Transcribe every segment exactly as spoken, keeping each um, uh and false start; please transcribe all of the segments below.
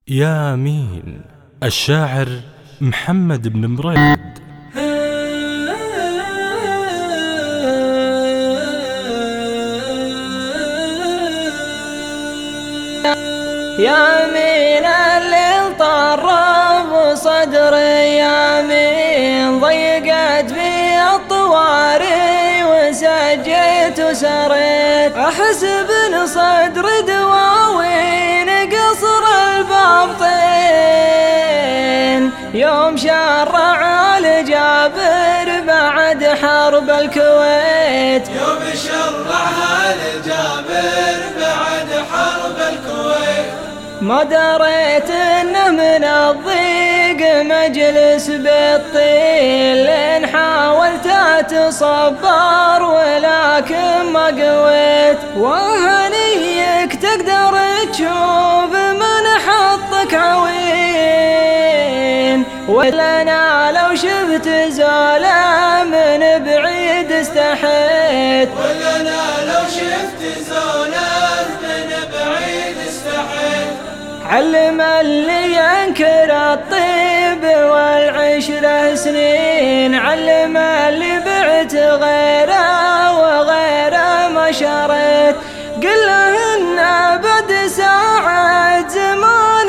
يا مين الشاعر محمد بن مريد. يا مين اللي طرب صدري، يا مين ضيقت بي الطواري وسجيت وسريت، احسب ان صدر دواوين قصر البابطين، يوم شرع الجابر بعد حرب الكويت، يوم شرعها الجابر بعد حرب الكويت، ما دريت انه من الضيق مجلس بالطيل، لين حاولت اتصبر ولكن ما قويت، وهنيك تقدر تشوف من حطك عوين، ولنا لو شفت زوله من بعيد استحيت، ولنا لو شفت زوله من بعيد استحيت، علم اللي ينكر الطيب والعشرة سنين، علم اللي بعت غيره وغيره ما شريت، قل له إن بعد ساعة زمان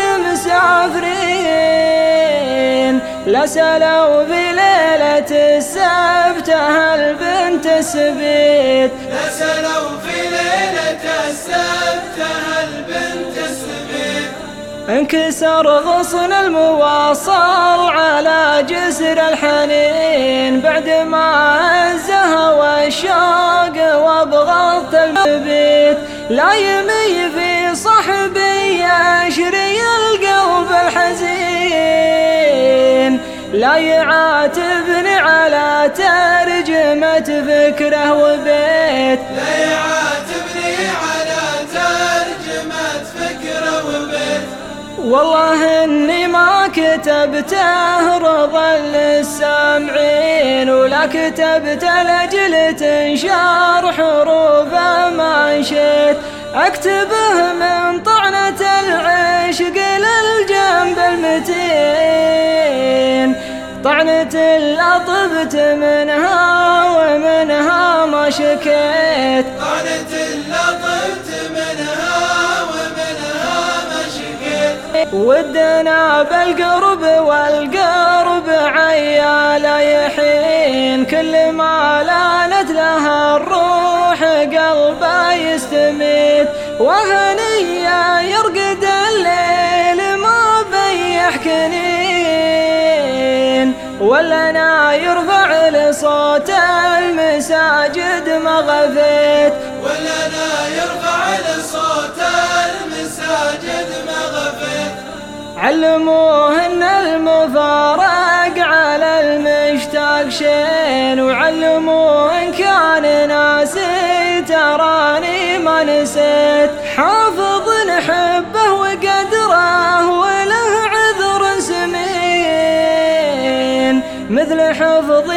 مسافرين، لا سلوا في ليلة السبت أهل بنت السبيت، لا سلوا في ليلة السبت أهل بنت السبيت، انكسر غصن المواصل على جسر الحنين، بعد ما عزها والشوق وبغضت المبيت، لا يمي في صحبي يشري القلب الحزين، لا يعاتبني على ترجمة فكره وبيت، لا يعاتبني على ترجمة فكره وبيت، والله اني ما كتبته رضا للسامعين، ولا كتبته لاجل تنشر حروفه ما نشيت، اكتبه من طعنة العشق للجنب المتين، طعنة لا طبت منها ومنها ما شكيت، طعنة لا طبت منها ومنها ما شكيت، ودنا بالقرب والقرب عيال يحين، كل ما لانت لها الروح قلبه يستميت، وهنيا يرقد الليل ما بيح كنين، ولنا يرفع لصوت المساجد ما غفيت، ولنا يرفع لصوت المساجد ما غفيت، علموه ان المفارق على المشتاق شين، وعلموه ان كان ناسي تراني ما نسيت، حافظ نحبه وقدره وله عذر سمين، مثل حفظ